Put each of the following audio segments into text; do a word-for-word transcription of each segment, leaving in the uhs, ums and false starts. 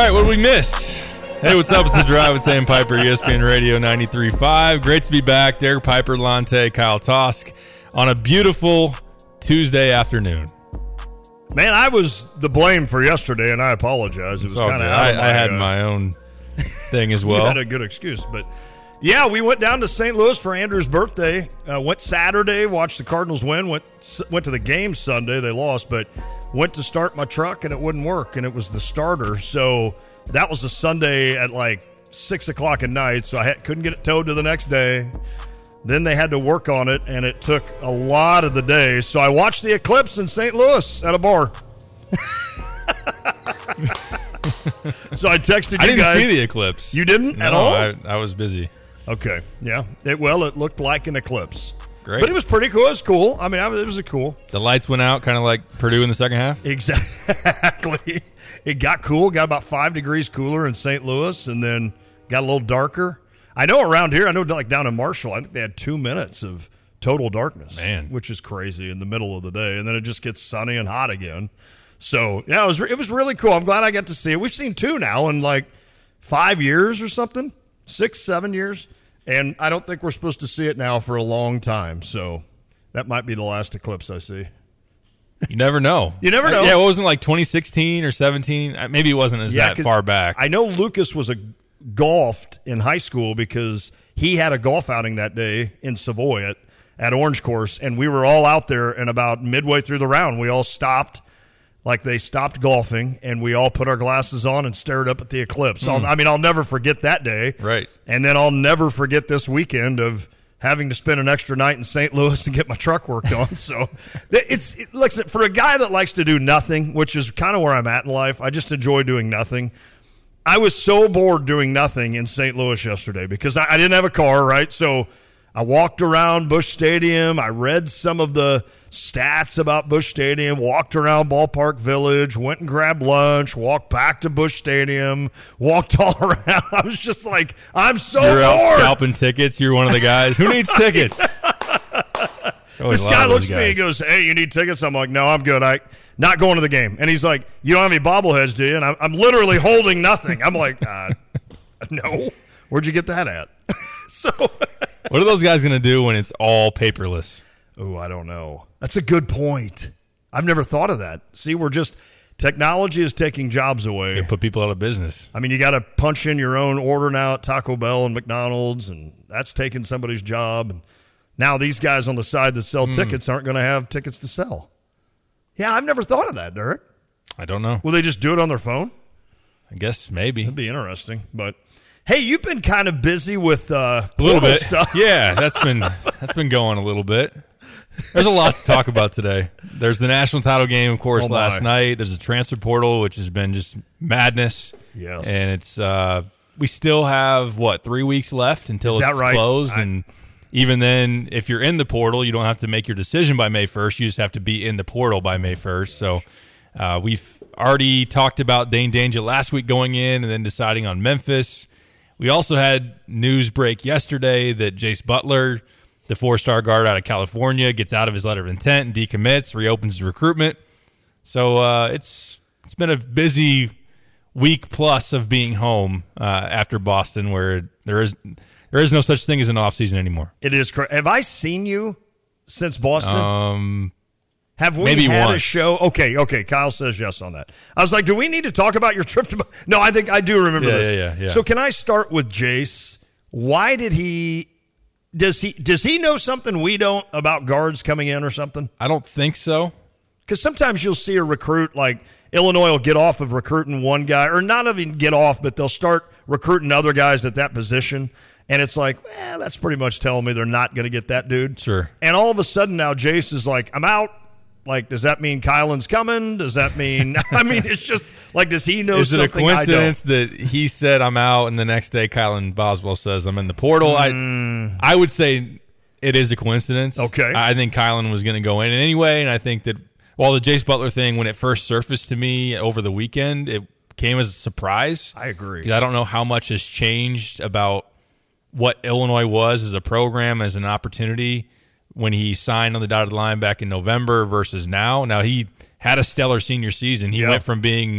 right, what did we miss? Hey, what's up? It's The Drive with Sam Piper, E S P N Radio ninety-three point five. Great to be back. Derek Piper, Lante, Kyle Tosk on a beautiful Tuesday afternoon. Man, I was the blame for yesterday, and I apologize. It was kind of I, my, I had uh, my own thing as well. You had a good excuse, but yeah, we went down to Saint Louis for Andrew's birthday. Uh, went Saturday, watched the Cardinals win. Went went to the game Sunday. They lost, but went to start my truck and it wouldn't work, and it was the starter. So that was a Sunday at like six o'clock at night. So I had, couldn't get it towed to the next day. Then they had to work on it, and it took a lot of the day. So I watched the eclipse in Saint Louis at a bar. So I texted you guys. I didn't guys. see the eclipse. You didn't no, at all? I, I was busy. Okay, yeah. It, well, it looked like an eclipse. Great. But it was pretty cool. It was cool. I mean, I was, it was a cool. The lights went out, kind of like Purdue in the second half? Exactly. It got cool. Got about five degrees cooler in Saint Louis, and then got a little darker. I know around here, I know like down in Marshall, I think they had two minutes of total darkness. Man. Which is crazy in the middle of the day. And then it just gets sunny and hot again. So, yeah, it was, it was really cool. I'm glad I got to see it. We've seen two now in like five years or something, six, seven years. And I don't think we're supposed to see it now for a long time. So that might be the last eclipse I see. You never know. You never know. Yeah, it wasn't like twenty sixteen or seventeen. Maybe it wasn't as yeah, that far back. I know Lucas was a golfed in high school because he had a golf outing that day in Savoy at, at Orange Course, and we were all out there, and about midway through the round, we all stopped, like they stopped golfing, and we all put our glasses on and stared up at the eclipse. Mm. I mean, I'll never forget that day. Right. And then I'll never forget this weekend of having to spend an extra night in Saint Louis and get my truck worked on. So it's it, listen, for a guy that likes to do nothing, which is kind of where I'm at in life, I just enjoy doing nothing. I was so bored doing nothing in Saint Louis yesterday because I, I didn't have a car, right? So I walked around Busch Stadium. I read some of the stats about Busch Stadium, walked around Ballpark Village, went and grabbed lunch, walked back to Busch Stadium, walked all around. I was just like, I'm so You're bored. Out scalping tickets. You're one of the guys. Who needs tickets? This guy looks at me and goes, hey, you need tickets? I'm like, no, I'm good. I not going to the game. And he's like, you don't have any bobbleheads, do you? And I'm, I'm literally holding nothing. I'm like, uh, no. Where'd you get that at? So what are those guys going to do when it's all paperless? Oh, I don't know. That's a good point. I've never thought of that. See, we're just – technology is taking jobs away. They put people out of business. I mean, you got to punch in your own order now at Taco Bell and McDonald's, and that's taking somebody's job. And now these guys on the side that sell mm. tickets aren't going to have tickets to sell. Yeah, I've never thought of that, Derek. I don't know. Will they just do it on their phone? I guess maybe. That'd be interesting. But, hey, you've been kind of busy with uh, a little bit stuff. Yeah, that's been that's been going a little bit. There's a lot to talk about today. There's the national title game, of course, oh last night. There's a transfer portal, which has been just madness. Yes. And it's uh, we still have, what, three weeks left until it's right? closed. I- and even then, if you're in the portal, you don't have to make your decision by May first. You just have to be in the portal by May first. So uh, we've already talked about Dane Danger last week going in and then deciding on Memphis. We also had news break yesterday that Jace Butler, the four-star guard out of California, gets out of his letter of intent and decommits, reopens his recruitment. So uh, it's it's been a busy week plus of being home uh, after Boston, where there is there is no such thing as an off season anymore. It is correct. Have I seen you since Boston? Um, Have we maybe had once. a show? Okay, okay. Kyle says yes on that. I was like, do we need to talk about your trip to? No, I think I do remember Yeah, this. yeah, yeah, yeah. So can I start with Jace? Why did he? Does he does he know something we don't about guards coming in or something? I don't think so. Because sometimes you'll see a recruit, like Illinois will get off of recruiting one guy, or not even get off, but they'll start recruiting other guys at that position. And it's like, eh, that's pretty much telling me they're not going to get that dude. Sure. And all of a sudden now Jace is like, I'm out. Like, does that mean Kylan's coming? Does that mean – I mean, it's just like, does he know Is something it a coincidence I don't? that he said I'm out and the next day Kylan Boswell says I'm in the portal? Mm. I I would say it is a coincidence. Okay. I think Kylan was going to go in anyway, and I think that while the Jace Butler thing, when it first surfaced to me over the weekend, it came as a surprise. I agree. Because I don't know how much has changed about what Illinois was as a program, as an opportunity when he signed on the dotted line back in November versus now. Now, he had a stellar senior season. He yep. went from being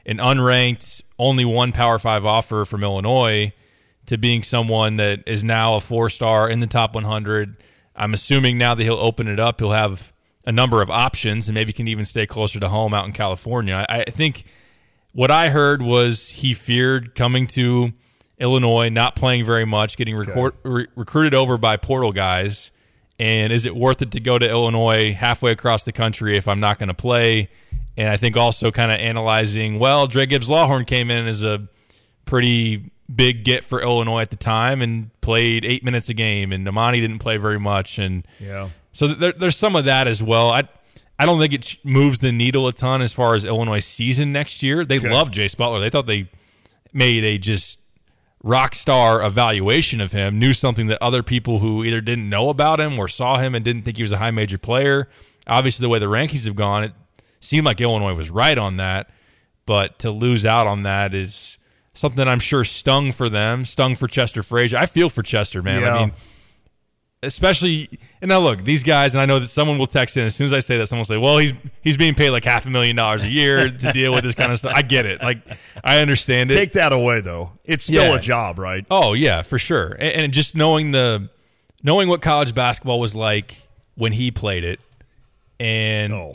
an unranked, only one Power Five offer from Illinois to being someone that is now a four-star in the top one hundred. I'm assuming now that he'll open it up, he'll have a number of options and maybe can even stay closer to home out in California. I, I think what I heard was he feared coming to Illinois, not playing very much, getting record, okay. re- recruited over by portal guys, and is it worth it to go to Illinois halfway across the country if I'm not going to play? And I think also kind of analyzing, well, Dre Gibbs-Lawhorn came in as a pretty big get for Illinois at the time and played eight minutes a game, and Nemani didn't play very much. And yeah. so there, there's some of that as well. I I don't think it moves the needle a ton as far as Illinois' season next year. They okay. love Jace Butler. They thought they made a just rock star evaluation of him, knew something that other people who either didn't know about him or saw him and didn't think he was a high major player. Obviously, the way the rankings have gone, it seemed like Illinois was right on that, but to lose out on that is something that I'm sure stung for them, stung for Chester Frazier. I feel for Chester, man. Yeah. I mean, especially, and now look, these guys, and I know that someone will text in as soon as I say that, someone will say, well, he's he's being paid like half a million dollars a year to deal with this kind of stuff. I get it. Like, I understand it. Take that away, though. It's still yeah. a job, right? Oh, yeah, for sure. And, and just knowing the knowing what college basketball was like when he played it and oh.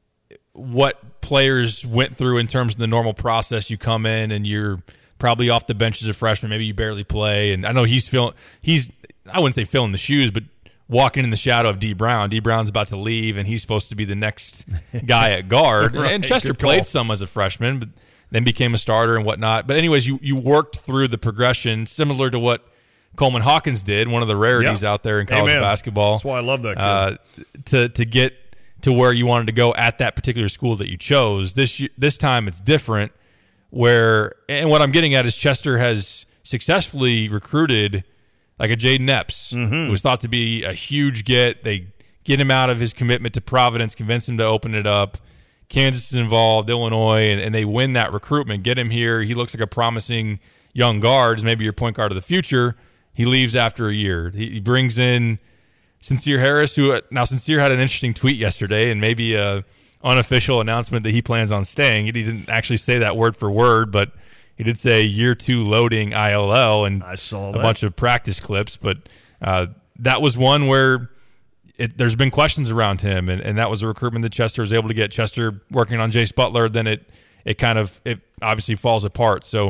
what players went through in terms of the normal process. You come in and you're probably off the bench as a freshman. Maybe you barely play. And I know he's feeling, he's, I wouldn't say filling the shoes, but walking in the shadow of D. Brown. D. Brown's about to leave, and he's supposed to be the next guy at guard. right, and Chester played some as a freshman, but then became a starter and whatnot. But anyways, you, you worked through the progression similar to what Coleman Hawkins did, one of the rarities yeah. out there in college Amen. basketball. That's why I love that kid. Uh, to, to get to where you wanted to go at that particular school that you chose. This this time it's different. Where and what I'm getting at is Chester has successfully recruited like a Jaden Epps, mm-hmm. who was thought to be a huge get. They get him out of his commitment to Providence, convince him to open it up. Kansas is involved, Illinois, and, and they win that recruitment. Get him here. He looks like a promising young guard, maybe your point guard of the future. He leaves after a year. He, he brings in Sincere Harris, who now Sincere had an interesting tweet yesterday, and maybe a unofficial announcement that he plans on staying. He didn't actually say that word for word, but he did say year two loading I L L and I saw a that. bunch of practice clips. But uh, that was one where it, there's been questions around him, and, and that was a recruitment that Chester was able to get. Chester working on Jace Butler, then it it kind of it obviously falls apart. So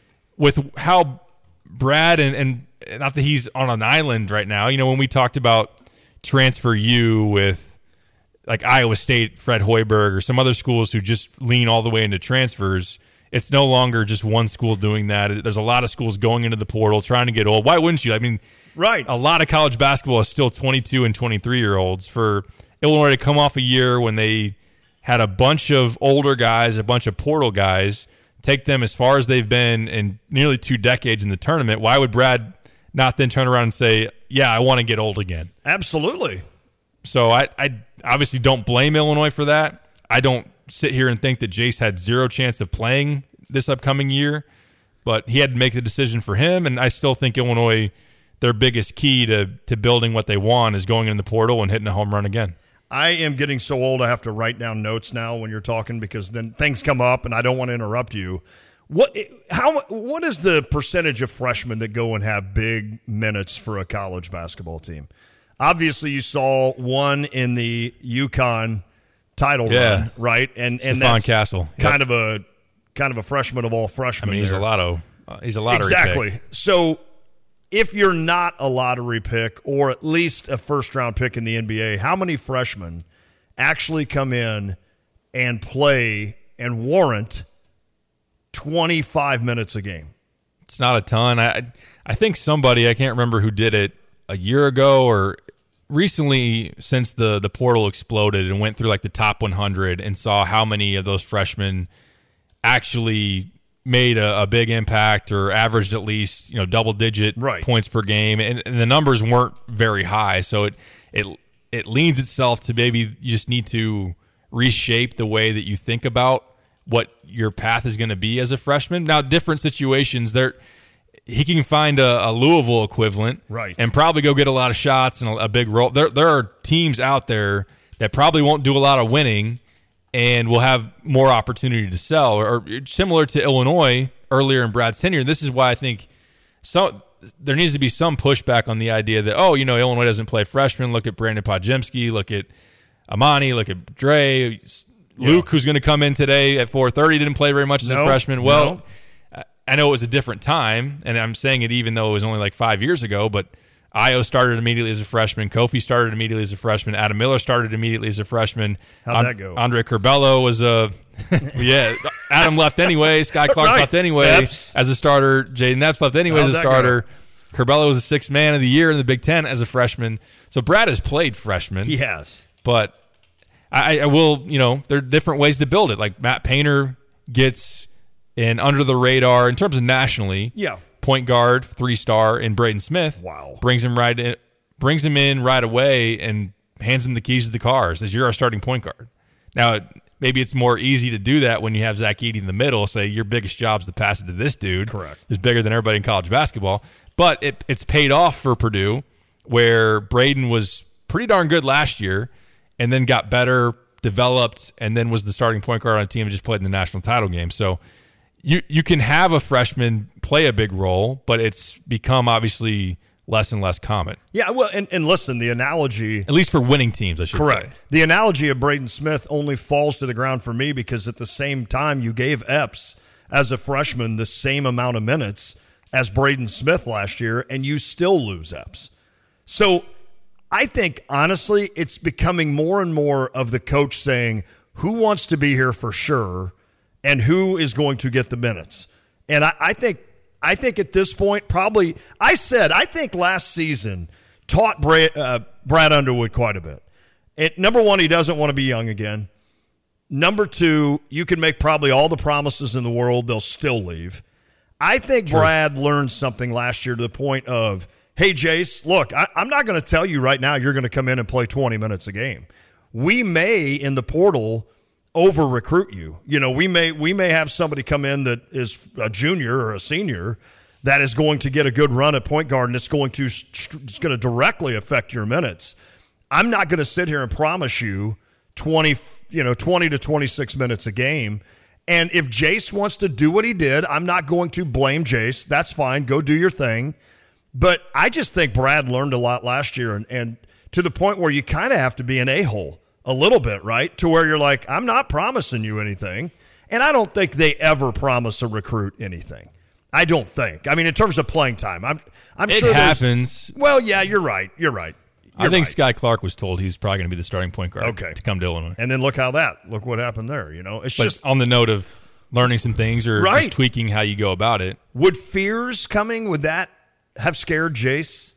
with how Brad and, and not that he's on an island right now, you know, when we talked about transfer U with like Iowa State, Fred Hoiberg, or some other schools who just lean all the way into transfers, it's no longer just one school doing that. There's a lot of schools going into the portal, trying to get old. Why wouldn't you? I mean, right. A lot of college basketball is still twenty-two and twenty-three-year-olds. For Illinois to come off a year when they had a bunch of older guys, a bunch of portal guys, take them as far as they've been in nearly two decades in the tournament, why would Brad not then turn around and say, yeah, I want to get old again? Absolutely. So I, I obviously don't blame Illinois for that. I don't sit here and think that Jace had zero chance of playing this upcoming year, but he had to make the decision for him, and I still think Illinois, their biggest key to, to building what they want is going in the portal and hitting a home run again. I am getting so old I have to write down notes now when you're talking because then things come up and I don't want to interrupt you. What how what is the percentage of freshmen that go and have big minutes for a college basketball team? Obviously, you saw one in the UConn title yeah. run, right? And and Stephon that's Castle. Yep. kind of a kind of a freshman of all freshmen. I mean, he's there. a lotto. Uh, he's a lottery exactly. pick. So if you're not a lottery pick or at least a first round pick in the N B A, how many freshmen actually come in and play and warrant twenty-five minutes a game? It's not a ton. I I think somebody, I can't remember who did it a year ago or recently since the, the portal exploded and went through like the top one hundred and saw how many of those freshmen actually made a, a big impact or averaged at least, you know, double digit right. points per game. And, and the numbers weren't very high. So it, it, it leans itself to maybe you just need to reshape the way that you think about what your path is going to be as a freshman. Now, different situations there, he can find a, a Louisville equivalent, right, and probably go get a lot of shots and a, a big role. There, there are teams out there that probably won't do a lot of winning, and will have more opportunity to sell. Or, or similar to Illinois earlier in Brad's tenure. This is why I think some there needs to be some pushback on the idea that, oh, you know, Illinois doesn't play freshmen. Look at Brandon Podziemski. Look at Amani. Look at Dre. Luke, yeah. who's going to come in today at four thirty, didn't play very much as no, a freshman. Well, no. I know it was a different time, and I'm saying it even though it was only like five years ago, but Io started immediately as a freshman. Kofi started immediately as a freshman. Adam Miller started immediately as a freshman. How'd that go? Andre Curbelo was a – yeah, Adam left anyway. Sky Clark right. left anyway Epps. as a starter. Jaden Epps left anyway How'd as a starter. Go? Curbelo was a sixth man of the year in the Big Ten as a freshman. So Brad has played freshman. He has. But I, I will – you know, there are different ways to build it. Like Matt Painter gets in under the radar in terms of nationally. Yeah. Point guard, three-star, in Braden Smith. Wow. Brings him right in, brings him in right away and hands him the keys to the car. Says, you're our starting point guard. Now, maybe it's more easy to do that when you have Zach Edey in the middle. Say, your biggest job is to pass it to this dude. Correct. Who's bigger than everybody in college basketball. But it, it's paid off for Purdue, where Braden was pretty darn good last year and then got better, developed, and then was the starting point guard on a team and just played in the national title game. So, You you can have a freshman play a big role, but it's become obviously less and less common. Yeah, well, and, and listen, the analogy... At least for winning teams, I should correct. say. The analogy of Braden Smith only falls to the ground for me because at the same time you gave Epps, as a freshman, the same amount of minutes as Braden Smith last year, and you still lose Epps. So I think, honestly, it's becoming more and more of the coach saying, who wants to be here for sure, and who is going to get the minutes. And I, I think I think at this point, probably, I said, I think last season taught Brad, uh, Brad Underwood quite a bit. It, number one, he doesn't want to be young again. Number two, you can make probably all the promises in the world, they'll still leave. I think True. Brad learned something last year to the point of, hey, Jace, look, I, I'm not going to tell you right now you're going to come in and play twenty minutes a game. We may, in the portal, over recruit you. You know, we may we may have somebody come in that is a junior or a senior that is going to get a good run at point guard, and it's going to it's going to directly affect your minutes. I'm not going to sit here and promise you twenty, you know, twenty to twenty-six minutes a game. And if Jace wants to do what he did, I'm not going to blame Jace. That's fine. Go do your thing. But I just think Brad learned a lot last year, and, and to the point where you kind of have to be an a-hole a little bit, right? To where you're like, I'm not promising you anything. And I don't think they ever promise a recruit anything. I don't think. I mean, in terms of playing time, I'm I'm it sure it happens. Well, yeah, you're right. You're right. You're I think right. Sky Clark was told he was probably going to be the starting point guard okay. to come to Illinois. And then look how that, look what happened there. You know, it's but just on the note of learning some things or right. just tweaking how you go about it. Would Fears coming, would that have scared Jace?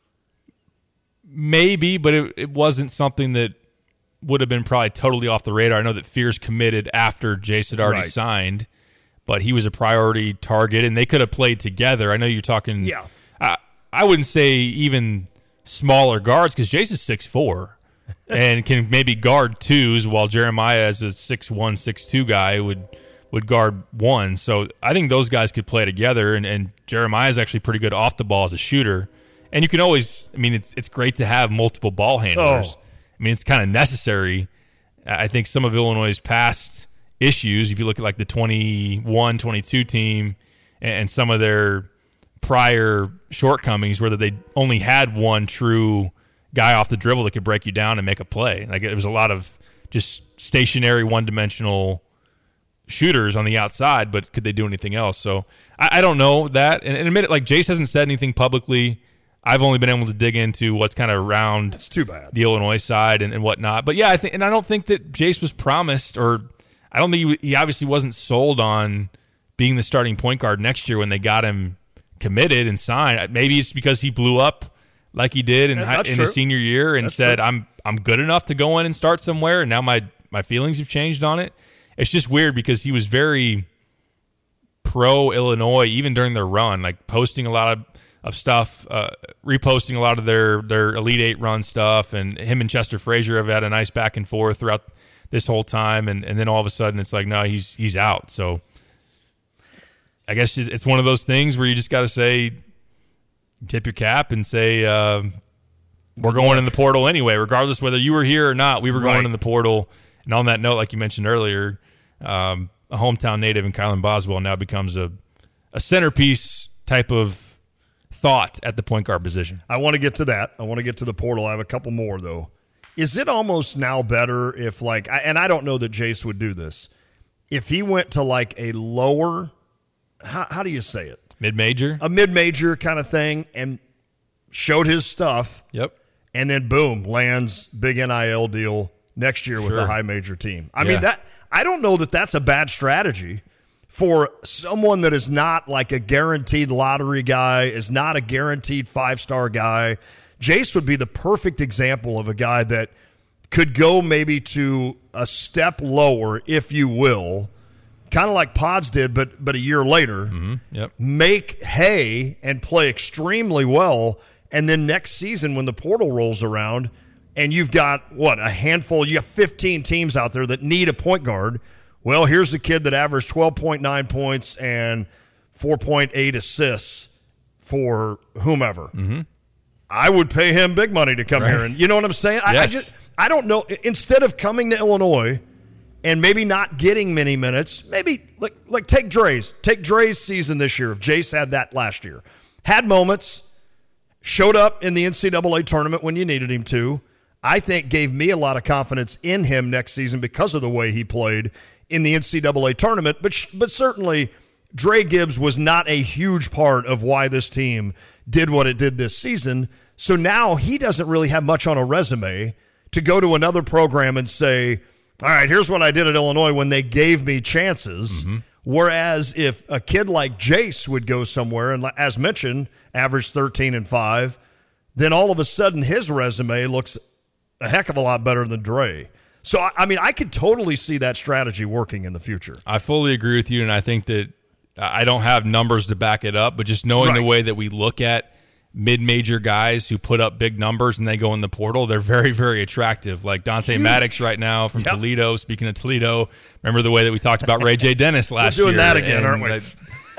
Maybe, but it, it wasn't something that would have been probably totally off the radar. I know that Fears committed after Jace had already right. signed, but he was a priority target, and they could have played together. I know you're talking. Yeah, I, I wouldn't say even smaller guards because Jace is six four and can maybe guard twos, while Jeremiah, as a six one, six two guy, would would guard one. So I think those guys could play together, and, and Jeremiah is actually pretty good off the ball as a shooter. And you can always, I mean, it's it's great to have multiple ball handlers. Oh. I mean, it's kind of necessary. I think some of Illinois' past issues, if you look at like the twenty-one twenty-two team and some of their prior shortcomings, where they only had one true guy off the dribble that could break you down and make a play. Like, it was a lot of just stationary, one-dimensional shooters on the outside, but could they do anything else? So I, I don't know that. And, and admit it, like, Jace hasn't said anything publicly. I've only been able to dig into what's kind of around That's too bad. the Illinois side and, and whatnot. But yeah, I think, and I don't think that Jace was promised, or I don't think he, he obviously wasn't sold on being the starting point guard next year when they got him committed and signed. Maybe it's because he blew up like he did in, yeah, in his senior year and that's said, true. I'm I'm good enough to go in and start somewhere, and now my, my feelings have changed on it. It's just weird because he was very pro-Illinois even during their run, like posting a lot of of stuff, uh, reposting a lot of their, their Elite Eight run stuff, and him and Chester Frazier have had a nice back and forth throughout this whole time, and, and then all of a sudden it's like, no, he's he's out. So I guess it's one of those things where you just got to say, tip your cap and say, uh, we're going in the portal anyway, regardless whether you were here or not. We were going right. in the portal, And on that note, like you mentioned earlier, um, a hometown native in Kylan Boswell now becomes a, a centerpiece type of thought at the point guard position. I want to get to that. I want to get to the portal. I have a couple more, though. Is it almost now better if, like, and I don't know that Jace would do this, if he went to, like, a lower, how, how do you say it? Mid-major? A mid-major kind of thing, and showed his stuff. Yep. And then, boom, lands big N I L deal next year with Sure. a high-major team. I Yeah. mean, that I don't know that that's a bad strategy for someone that is not like a guaranteed lottery guy, is not a guaranteed five-star guy. Jace would be the perfect example of a guy that could go maybe to a step lower, if you will, kind of like Pods did, but but a year later, Mm-hmm. Yep. make hay and play extremely well, and then next season when the portal rolls around and you've got, what, a handful, you have fifteen teams out there that need a point guard. Well, here's a kid that averaged twelve point nine points and four point eight assists for whomever. Mm-hmm. I would pay him big money to come Right. here. And you know what I'm saying? I, I Yes. just I don't know. Instead of coming to Illinois and maybe not getting many minutes, maybe like like take Dre's. Take Dre's season this year. If Jace had that last year. Had moments, showed up in the N C double A tournament when you needed him to. I think gave me a lot of confidence in him next season because of the way he played in the N C double A tournament. But but certainly Dre Gibbs was not a huge part of why this team did what it did this season. So now he doesn't really have much on a resume to go to another program and say, all right, here's what I did at Illinois when they gave me chances. Mm-hmm. Whereas if a kid like Jace would go somewhere and, as mentioned, average thirteen and five, then all of a sudden his resume looks a heck of a lot better than Dre. So, I mean, I could totally see that strategy working in the future. I fully agree with you, and I think that I don't have numbers to back it up, but just knowing Right. the way that we look at mid-major guys who put up big numbers and they go in the portal, they're very, very attractive. Like Dante Huge. Maddox right now from Yep. Toledo. Speaking of Toledo, remember the way that we talked about Ray J. Dennis last We're doing year? that again, and aren't we? That,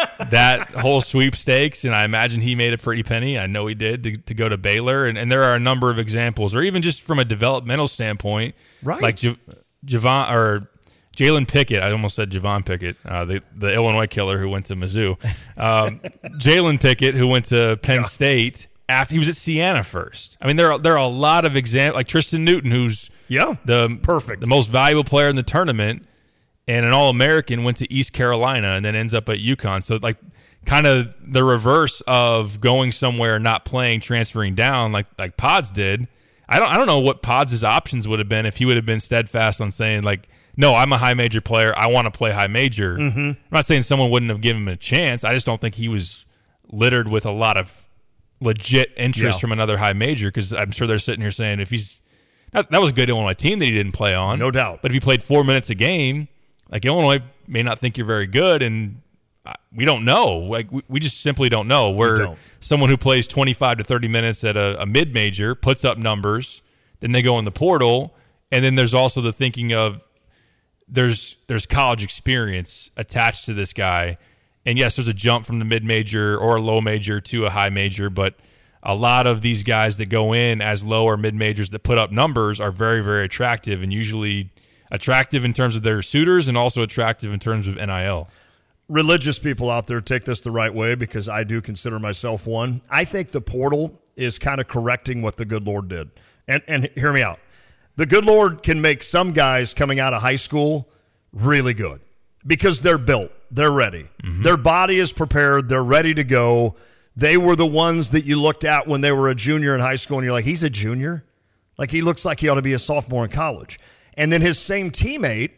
that whole sweepstakes, and I imagine he made a pretty penny. I know he did to, to go to Baylor, and, and there are a number of examples, or even just from a developmental standpoint, Right. like J- Javon or Jalen Pickett. I almost said Javon Pickett, uh, the the Illinois killer who went to Mizzou. Um, Jalen Pickett, who went to Penn Yeah. State after he was at Siena first. I mean, there are, there are a lot of examples, like Tristan Newton, who's Yeah, the perfect. the most valuable player in the tournament, and an All-American, went to East Carolina and then ends up at UConn. So, like, kind of the reverse of going somewhere, not playing, transferring down, like like Pods did. I don't I don't know what Pods' options would have been if he would have been steadfast on saying, like, no, I'm a high major player. I want to play high major. Mm-hmm. I'm not saying someone wouldn't have given him a chance. I just don't think he was littered with a lot of legit interest Yeah. from another high major, because I'm sure they're sitting here saying if he's that, that was a good Illinois team that he didn't play on. No doubt. But if you played four minutes a game, like, Illinois may not think you're very good, and uh, we don't know. Like, we, we just simply don't know. Where don't. someone who plays twenty-five to thirty minutes at a, a mid-major puts up numbers, then they go in the portal, and then there's also the thinking of there's there's college experience attached to this guy. And yes, there's a jump from the mid-major or a low major to a high major, but a lot of these guys that go in as low or mid-majors that put up numbers are very, very attractive, and usually attractive in terms of their suitors and also attractive in terms of N I L. Religious people out there take this the right way, because I do consider myself one. I think the portal is kind of correcting what the good Lord did. And and hear me out. The good Lord can make some guys coming out of high school really good because they're built. They're ready. Mm-hmm. Their body is prepared. They're ready to go. They were the ones that you looked at when they were a junior in high school, and you're like, he's a junior? Like, he looks like he ought to be a sophomore in college. And then his same teammate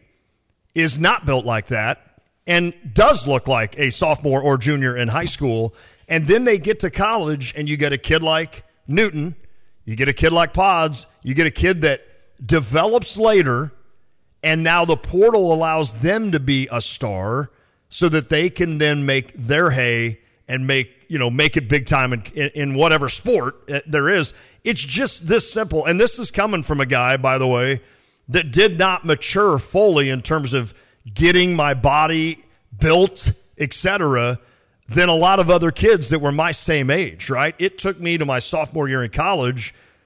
is not built like that and does look like a sophomore or junior in high school. And then they get to college, and you get a kid like Newton, you get a kid like Pods, you get a kid that develops later, and now the portal allows them to be a star so that they can then make their hay and make, you know, make it big time in, in, in whatever sport there is. It's just this simple. And this is coming from a guy, by the way, that did not mature fully in terms of getting my body built, et cetera, than a lot of other kids that were my same age, right? It took me to my sophomore year in college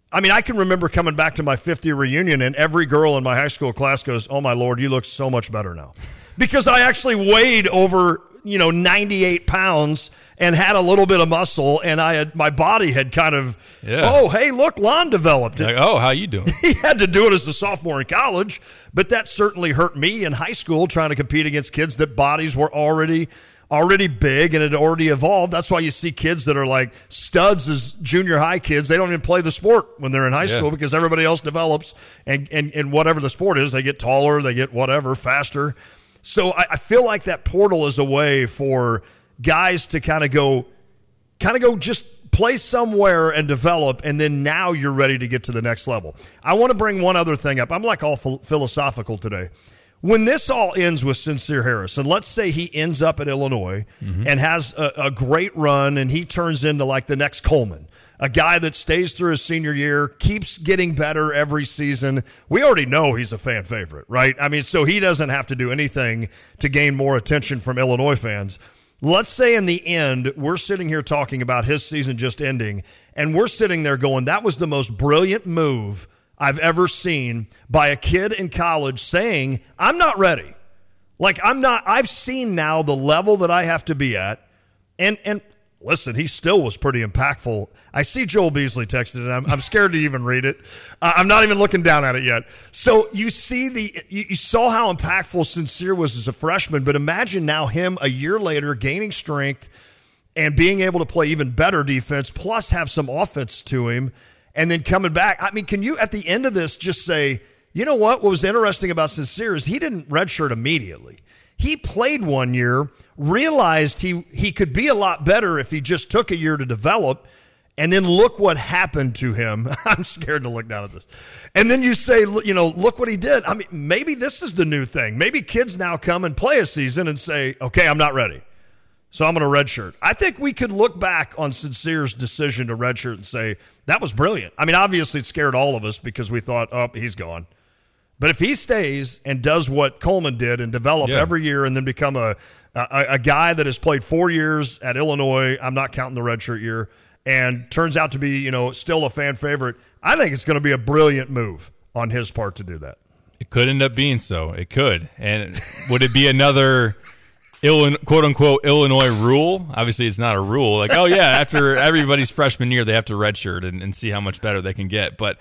I mean, I can remember coming back to my fifth-year reunion, and every girl in my high school class goes, "Oh, my Lord, you look so much better now." Because I actually weighed over, you know, ninety-eight pounds and had a little bit of muscle, and I had my body had kind of, yeah. oh, hey, look, Lon developed it. Like, oh, how you doing? He had to do it as a sophomore in college, but that certainly hurt me in high school trying to compete against kids that bodies were already – already big and had already evolved. That's why you see kids that are like studs as junior high kids. They don't even play the sport when they're in high yeah. school because everybody else develops, and, and, and whatever the sport is, they get taller, they get whatever, faster. So I, I feel like that portal is a way for guys to kind of go, kind of go just play somewhere and develop, and then now you're ready to get to the next level. I want to bring one other thing up. I'm like all philosophical today. When this all ends with Sincere Harris, and let's say he ends up at Illinois mm-hmm. and has a, a great run, and he turns into like the next Coleman, a guy that stays through his senior year, keeps getting better every season. We already know he's a fan favorite, right? I mean, so he doesn't have to do anything to gain more attention from Illinois fans. Let's say in the end, we're sitting here talking about his season just ending, and we're sitting there going, that was the most brilliant move I've ever seen by a kid in college saying, I'm not ready. Like, I'm not, I've seen now the level that I have to be at. And, and listen, he still was pretty impactful. I see Joel Beasley texted it. I'm, I'm scared to even read it. Uh, I'm not even looking down at it yet. So you see the, you, you saw how impactful Sincere was as a freshman, but imagine now him a year later gaining strength and being able to play even better defense, plus have some offense to him. And then coming back, I mean, can you at the end of this just say, you know what? What was interesting about Sincere is he didn't redshirt immediately. He played one year, realized he he could be a lot better if he just took a year to develop, and then look what happened to him. I'm scared to look down at this. And then you say, you know, look what he did. I mean, maybe this is the new thing. Maybe kids now come and play a season and say, okay, I'm not ready, so I'm going to redshirt. I think we could look back on Sincere's decision to redshirt and say, that was brilliant. I mean, obviously it scared all of us because we thought, oh, he's gone. But if he stays and does what Coleman did and develop yeah. every year and then become a, a a guy that has played four years at Illinois, I'm not counting the redshirt year, and turns out to be, you know, still a fan favorite, I think it's going to be a brilliant move on his part to do that. It could end up being so. It could. And would it be another Illinois, quote-unquote Illinois rule? Obviously, it's not a rule. Like, oh, yeah, after everybody's freshman year, they have to redshirt and, and see how much better they can get. But,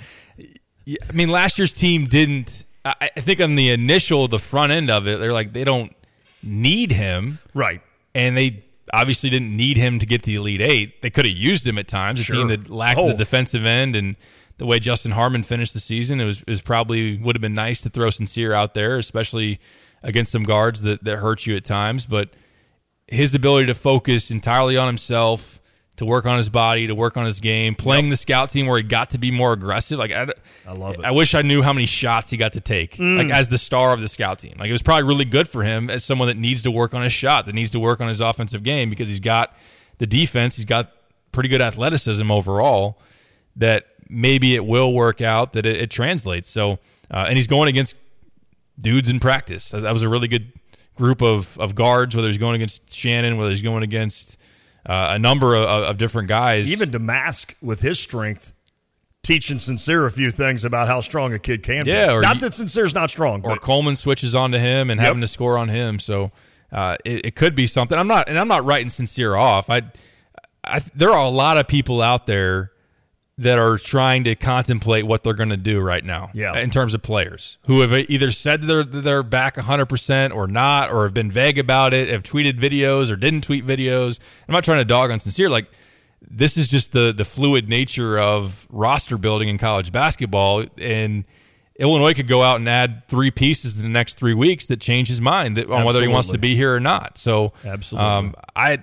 I mean, last year's team didn't – I think on the initial, the front end of it, they're like, they don't need him. Right. And they obviously didn't need him to get to the Elite Eight. They could have used him at times. A sure. team that lacked oh. the defensive end, and the way Justin Harmon finished the season, it was, it was probably would have been nice to throw Sincere out there, especially – against some guards that, that hurt you at times. But his ability to focus entirely on himself, to work on his body, to work on his game, playing yep. the scout team where he got to be more aggressive. Like I, I love it. I wish I knew how many shots he got to take mm. like as the star of the scout team. Like it was probably really good for him as someone that needs to work on his shot, that needs to work on his offensive game, because he's got the defense, he's got pretty good athleticism overall, that maybe it will work out, that it, it translates. So, uh, and he's going against dudes in practice. That was a really good group of, of guards, whether he's going against Shannon, whether he's going against uh, a number of, of different guys. Even Damask, with his strength, teaching Sincere a few things about how strong a kid can yeah, be. Or not you, that Sincere's not strong. Or but. Coleman switches on to him and yep. having to score on him. So uh, it, it could be something. I'm not, and I'm not writing Sincere off. I, I, there are a lot of people out there that are trying to contemplate what they're going to do right now yeah. in terms of players who have either said they're, they're back one hundred percent or not, or have been vague about it, have tweeted videos or didn't tweet videos. I'm not trying to dog on Sincere. Like, this is just the, the fluid nature of roster building in college basketball, and Illinois could go out and add three pieces in the next three weeks that change his mind on Absolutely. Whether he wants to be here or not. So Absolutely. Um, I,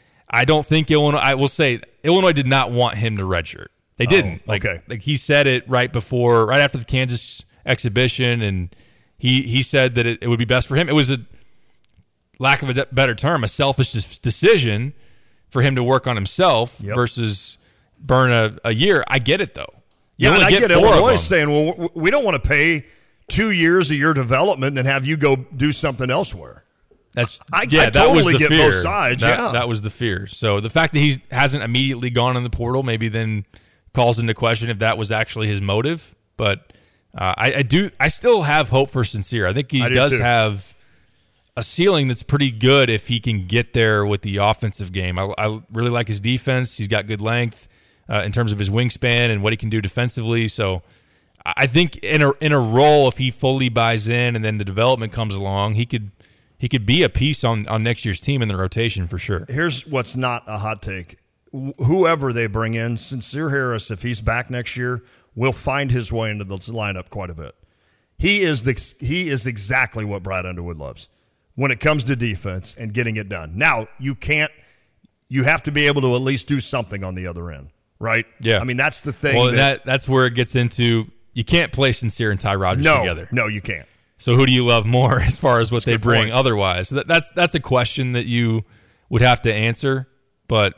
I don't think Illinois, I will say Illinois did not want him to redshirt. They didn't. Oh, okay. Like, like he said it right before, right after the Kansas exhibition, and he he said that it, it would be best for him. It was a lack of a de- better term, a selfish decision for him to work on himself yep. versus burn a, a year. I get it though. You yeah, and I get Illinois saying, well, we don't want to pay two years of your development and then have you go do something elsewhere. That's I, yeah. I that totally was the get fear. both sides. That, yeah, that was the fear. So the fact that he hasn't immediately gone in the portal, maybe then calls into question if that was actually his motive. But uh, I, I do, I still have hope for Sincere. I think he I do does too. have a ceiling that's pretty good if he can get there with the offensive game. I, I really like his defense. He's got good length uh, in terms of his wingspan and what he can do defensively. So I think in a in a role, if he fully buys in and then the development comes along, he could he could be a piece on, on next year's team in the rotation for sure. Here's what's not a hot take. Wh- Whoever they bring in, Sincere Harris, if he's back next year, will find his way into the lineup quite a bit. He is the he is exactly what Brad Underwood loves when it comes to defense and getting it done. Now, you can't you have to be able to at least do something on the other end, right? Yeah. I mean, that's the thing. Well, that, that that's where it gets into you can't play Sincere and Ty Rodgers no, together. No, you can't. So who do you love more as far as what That's a they good bring point. otherwise? So that, that's that's a question that you would have to answer. But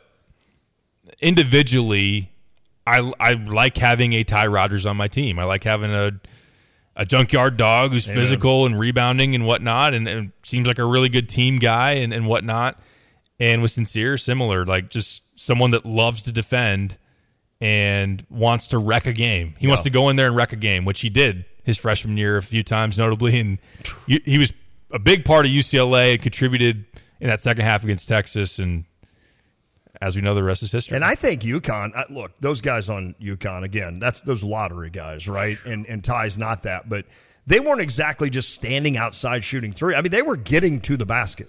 individually, I, I like having a Ty Rodgers on my team. I like having a a junkyard dog who's Amen. physical and rebounding and whatnot, and, and seems like a really good team guy and, and whatnot. And with Sincere, similar, like just someone that loves to defend and wants to wreck a game. He Yeah. wants to go in there and wreck a game, which he did his freshman year a few times, notably. And he he was a big part of U C L A and contributed in that second half against Texas. And as we know, the rest is history. And I think UConn, uh, look, those guys on UConn, again, that's those lottery guys, right? And and Ty's not that. But they weren't exactly just standing outside shooting three. I mean, they were getting to the basket.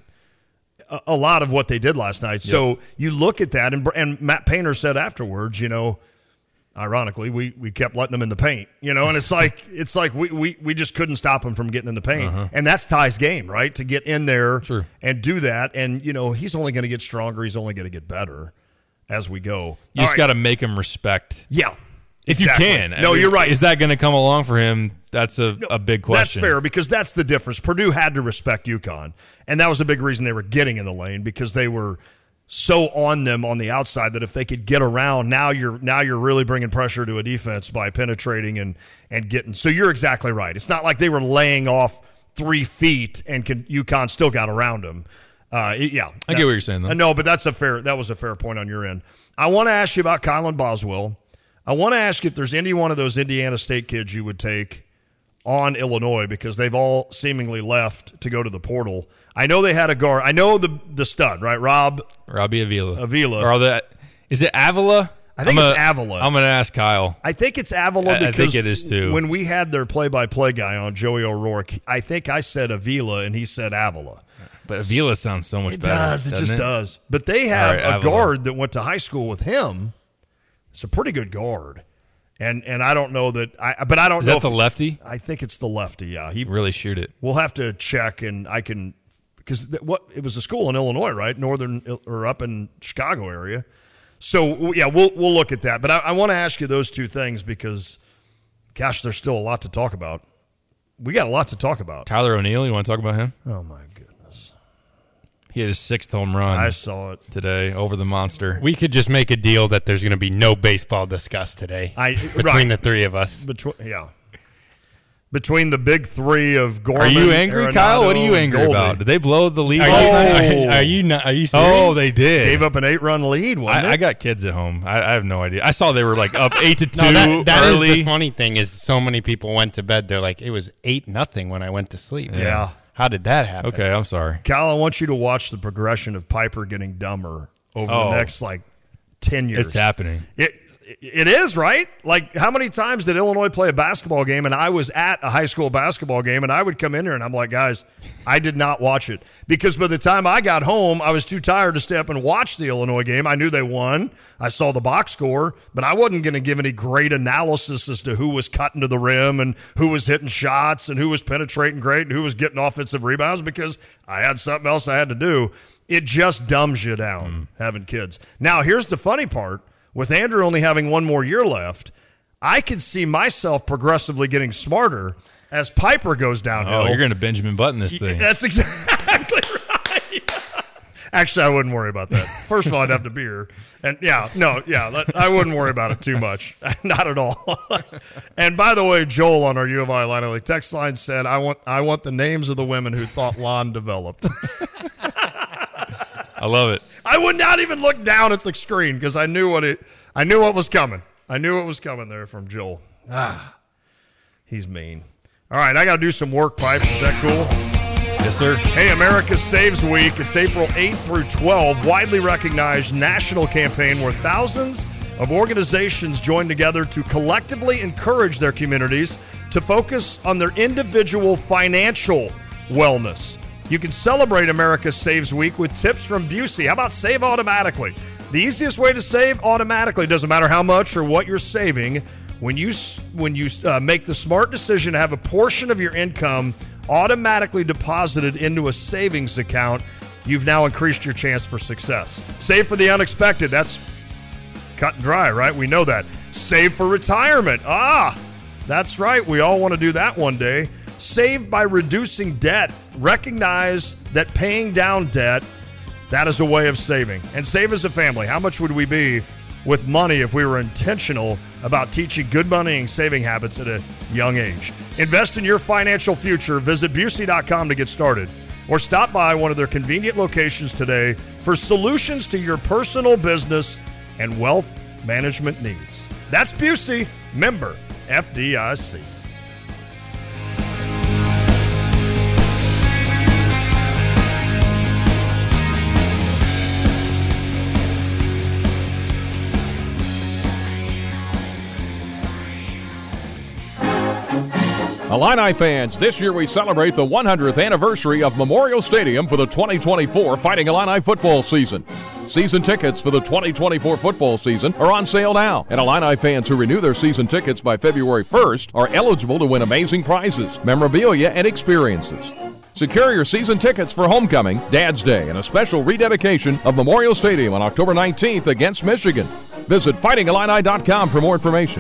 A, a lot of what they did last night. So Yep. you look at that, and and Matt Painter said afterwards, you know, ironically, we, we kept letting them in the paint, you know, and it's like it's like we, we, we just couldn't stop them from getting in the paint. Uh-huh. And that's Ty's game, right? To get in there Sure. and do that. And, you know, he's only going to get stronger. He's only going to get better as we go. you just got to make him respect. Yeah. If exactly. you can. I No, mean, you're right. Is that going to come along for him? That's a, a big question. That's fair because that's the difference. Purdue had to respect UConn, and that was a big reason they were getting in the lane because they were so on them on the outside that if they could get around, now you're now you're really bringing pressure to a defense by penetrating and and getting. So you're exactly right. It's not like they were laying off three feet and can, UConn still got around them. Uh, it- yeah, I get what you're saying, though. Uh, no, but that's a fair. That was a fair point on your end. I want to ask you about Kylan Boswell. I want to ask you if there's any one of those Indiana State kids you would take on Illinois because they've all seemingly left to go to the portal. I know they had a guard. I know the the stud, right? Rob Robbie Avila. Avila. Or that is it Avila? I think I'm it's a- Avila. I'm going to ask Kyle. I think it's Avila I- I because think it is, too. when we had their play-by-play guy on, Joey O'Rourke, I think I said Avila and he said Avila. But Avila sounds so much It better. does. It doesn't just it? does. But they have All right, a Avila. guard that went to high school with him. It's a pretty good guard. And and I don't know that I but I don't Is know that the if, lefty? I think it's the lefty, yeah. He Really shoot it. We'll have to check, and I can because what it was a school in Illinois, right? Northern or up in Chicago area. So yeah, we'll we'll look at that. But I, I want to ask you those two things because, gosh, there's still a lot to talk about. We got a lot to talk about. Tyler O'Neill, you want to talk about him? Oh my goodness, He had his sixth home run I saw it. today over the monster. We could just make a deal that there's going to be no baseball discussed today I between right. the three of us. Between yeah, between the big three of Gorman. Are you angry, Arenado, Kyle? What are you and angry Goldie. about? Did they blow the lead Are last you, night? Oh. are, are you not? Are you serious? Oh, they did. Gave up an eight-run lead. Wasn't I, it? I got kids at home. I, I have no idea. I saw they were like up eight to two No, that, that is early. the funny thing is so many people went to bed. They're like, it was eight nothing when I went to sleep. Yeah. How did that happen? Okay, I'm sorry. Kyle, I want you to watch the progression of Piper getting dumber over Oh. the next like ten years. It's happening. It it is, right? Like how many times did Illinois play a basketball game and I was at a high school basketball game and I would come in there and I'm like, guys, I did not watch it because by the time I got home, I was too tired to stay up and watch the Illinois game. I knew they won. I saw the box score, but I wasn't going to give any great analysis as to who was cutting to the rim and who was hitting shots and who was penetrating great and who was getting offensive rebounds because I had something else I had to do. It just dumbs you down Mm. having kids. Now, here's the funny part. With Andrew only having one more year left, I can see myself progressively getting smarter as Piper goes downhill. Oh, you're going to Benjamin Button this thing. That's exactly right. Actually, I wouldn't worry about that. First of all, I'd have to be here. And yeah, no, yeah, that, I wouldn't worry about it too much. Not at all. And by the way, Joel on our U of I line, like text line said, I want I want the names of the women who thought Lon developed. I love it. I would not even look down at the screen because I knew what it I knew what was coming. I knew it was coming there from Joel. Ah, he's mean. All right, I got to do some work pipes. Is that cool? Yes, sir. Hey, America Saves Week. It's April eighth through twelfth, widely recognized national campaign where thousands of organizations join together to collectively encourage their communities to focus on their individual financial wellness. You can celebrate America Saves Week with tips from Busey. How about save automatically? The easiest way to save automatically, doesn't matter how much or what you're saving, when you when you uh, make the smart decision to have a portion of your income automatically deposited into a savings account, you've now increased your chance for success. Save for the unexpected. That's cut and dry, right? We know that. Save for retirement. Ah, that's right. We all want to do that one day. Save by reducing debt. Recognize that paying down debt, that is a way of saving. And save as a family. How much would we be with money if we were intentional about teaching good money and saving habits at a young age? Invest in your financial future. Visit Busey dot com to get started. Or stop by one of their convenient locations today for solutions to your personal business and wealth management needs. That's Busey, member F D I C. Illini fans, this year we celebrate the one hundredth anniversary of Memorial Stadium for the twenty twenty-four Fighting Illini football season. Season tickets for the twenty twenty-four football season are on sale now, and Illini fans who renew their season tickets by February first are eligible to win amazing prizes, memorabilia, and experiences. Secure your season tickets for Homecoming, Dad's Day, and a special rededication of Memorial Stadium on October nineteenth against Michigan. Visit fighting illini dot com for more information.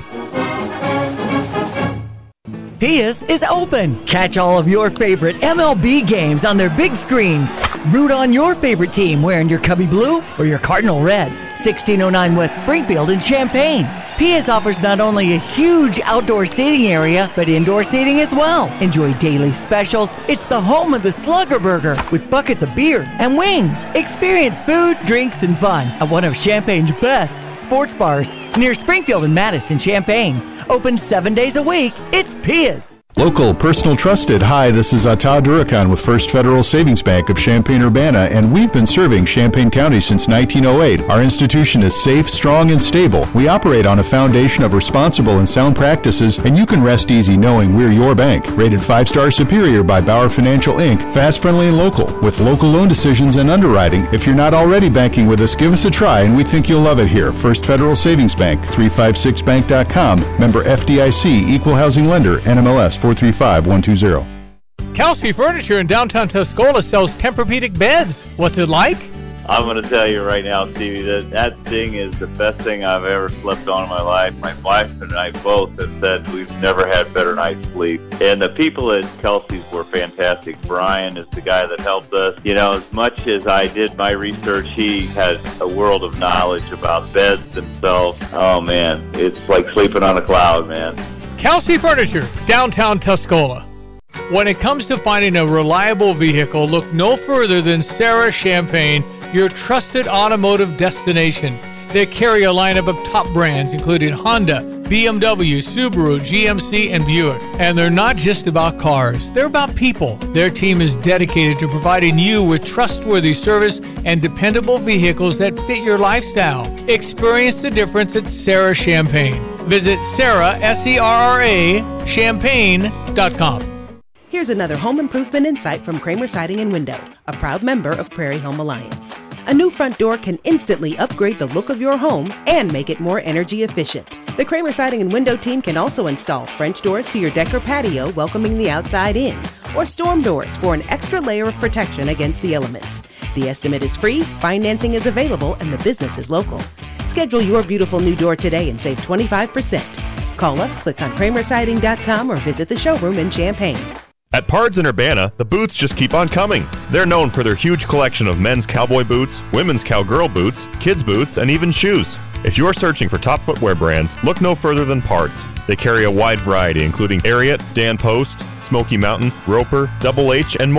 Pia's is open. Catch all of your favorite M L B games on their big screens. Root on your favorite team wearing your Cubby Blue or your Cardinal Red. sixteen oh nine West Springfield in Champaign. Pia's offers not only a huge outdoor seating area, but indoor seating as well. Enjoy daily specials. It's the home of the Slugger Burger with buckets of beer and wings. Experience food, drinks, and fun at one of Champaign's best sports bars near Springfield and Madison, Champaign. Open seven days a week. It's Pia's. Local, personal, trusted. Hi, this is Ata Durakan with First Federal Savings Bank of Champaign-Urbana, and we've been serving Champaign County since nineteen oh eight. Our institution is safe, strong, and stable. We operate on a foundation of responsible and sound practices, and you can rest easy knowing we're your bank. Rated five-star superior by Bauer Financial Incorporated. Fast, friendly, and local, with local loan decisions and underwriting. If you're not already banking with us, give us a try, and we think you'll love it here. First Federal Savings Bank, three five six bank dot com. Member F D I C, Equal Housing Lender, N M L S four three five one two zero. Kelsey Furniture in downtown Tuscola sells Tempur-Pedic beds. What's it like? I'm going to tell you right now, Stevie, that that thing is the best thing I've ever slept on in my life. My wife and I both have said we've never had better night's sleep. And the people at Kelsey's were fantastic. Brian is the guy that helped us. You know, as much as I did my research, he has a world of knowledge about beds themselves. Oh, man, it's like sleeping on a cloud, man. Kelsey Furniture, downtown Tuscola. When it comes to finding a reliable vehicle, look no further than Sarah Champagne, your trusted automotive destination. They carry a lineup of top brands including Honda, B M W, Subaru, G M C, and Buick. And they're not just about cars, they're about people. Their team is dedicated to providing you with trustworthy service and dependable vehicles that fit your lifestyle. Experience the difference at Sarah Champagne. Visit Sarah, S E R R A, champagne dot com. Here's another home improvement insight from Kramer Siding and Window, a proud member of Prairie Home Alliance. A new front door can instantly upgrade the look of your home and make it more energy efficient. The Kramer Siding and Window team can also install French doors to your deck or patio, welcoming the outside in, or storm doors for an extra layer of protection against the elements. The estimate is free, financing is available, and the business is local. Schedule your beautiful new door today and save twenty-five percent. Call us, click on kramer siding dot com, or visit the showroom in Champaign. At Pards in Urbana, the boots just keep on coming. They're known for their huge collection of men's cowboy boots, women's cowgirl boots, kids' boots, and even shoes. If you're searching for top footwear brands, look no further than Pards. They carry a wide variety, including Ariat, Dan Post, Smoky Mountain, Roper, Double H, and more.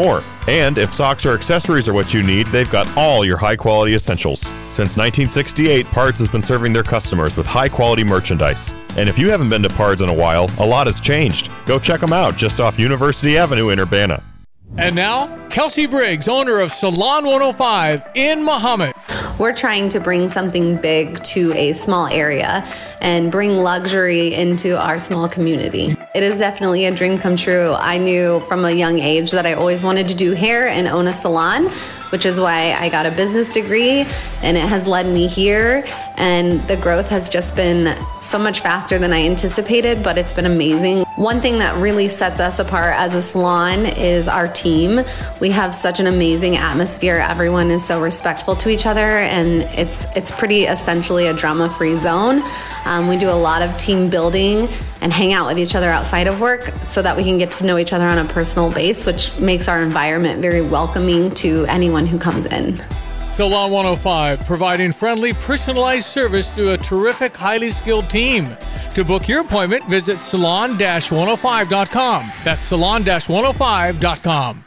And if socks or accessories are what you need, they've got all your high-quality essentials. Since nineteen sixty-eight, Pards has been serving their customers with high-quality merchandise. And if you haven't been to Pards in a while, a lot has changed. Go check them out just off University Avenue in Urbana. And now, Kelsey Briggs, owner of Salon one oh five in Mahomet. We're trying to bring something big to a small area and bring luxury into our small community. It is definitely a dream come true. I knew from a young age that I always wanted to do hair and own a salon, which is why I got a business degree, and it has led me here. And the growth has just been so much faster than I anticipated, but it's been amazing. One thing that really sets us apart as a salon is our team. We have such an amazing atmosphere. Everyone is so respectful to each other, and it's it's pretty essentially a drama-free zone. Um, we do a lot of team building and hang out with each other outside of work so that we can get to know each other on a personal base, which makes our environment very welcoming to anyone who comes in. Salon one oh five, providing friendly, personalized service through a terrific, highly skilled team. To book your appointment, visit salon one oh five dot com. That's salon one oh five dot com.